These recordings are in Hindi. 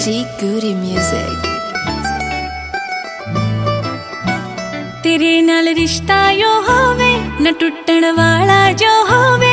G Goody Music। तेरे नाल रिश्ता यो होवे न टुटण वाला जो होवे,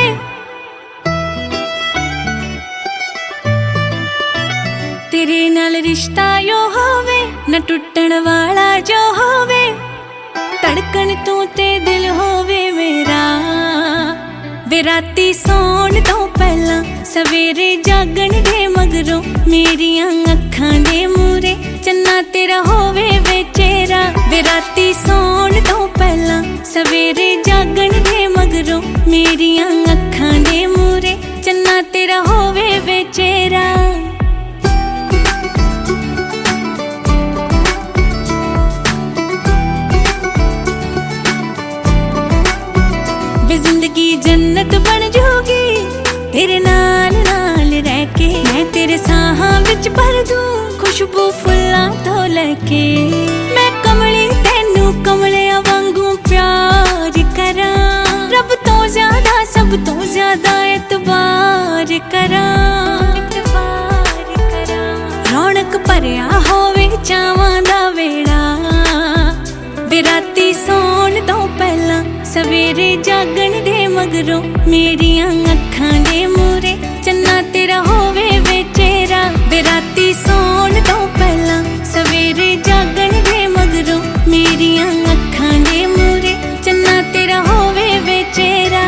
तेरे नाल रिश्ता यो होवे न टुटण वाला जो होवे। धड़कन तू ते दिल होवे मेरा, वे राती सौण तो पहला सवेरे जागण दे मगरों मेरियां अखां दे मूरे चन्ना तेरा होवे वे चेहरा। वे राती सौण तो पहला सवेरे जागण दे मगरों मेरियां अखां दे मूरे चन्ना तेरा होवे वे चेहरा। वे जिंदगी जन्नत बन जाऊगी तेरे नाल नाल रह के। मैं तेरे साहां विच भर दूं खुशबू फुल्लां तो लेके। मैं कमली तैनू कमलियां वांगू प्यार करां, रब तो ज्यादा सब तो ज्यादा एतबार करां। रौनक भरिया होवे चावां दा वेड़ा, वे राती सौण तो पहला सवेरे जागण दे मगरों मेरियां अखां दे मूरे चन्ना तेरा होवे वे चेहरा। वे राती सौण तो पहला सवेरे जागण दे मगरों मेरियां अखां दे मूरे चन्ना तेरा होवे वे चेहरा।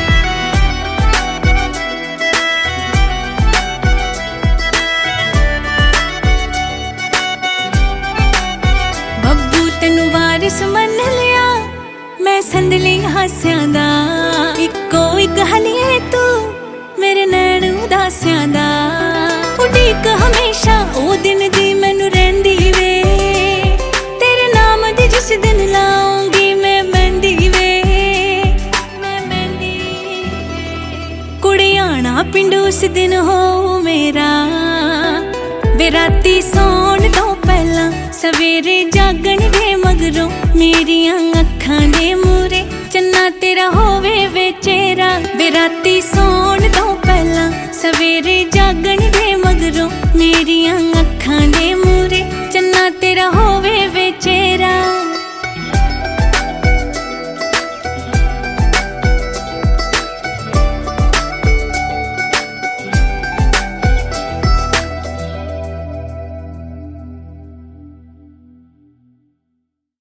बब्बू तेनू वारिस मन लिया मैं संदली हास्यां दा, इक्को इक हलिए तू मेरे नैन उदासियां दा। उड़ीक हमेशा ओ दिन दी मैनू रहिंदी वे, तेरे नाम दी जिस दिन लाऊंगी मैं मेहंदी वे। कुड़ियाना पिंड उस दिन हो मेरा, वे राती सौण तो पहला सवेरे जागण दे मगरों मेरियां अखां दे मूरे चन्ना तेरा होवे वे चेहरा। वे राती सौण तो पहला सवेरे जागण दे मगरों मेरियां अखां दे मूरे चन्ना तेरा होवे वे चेहरा।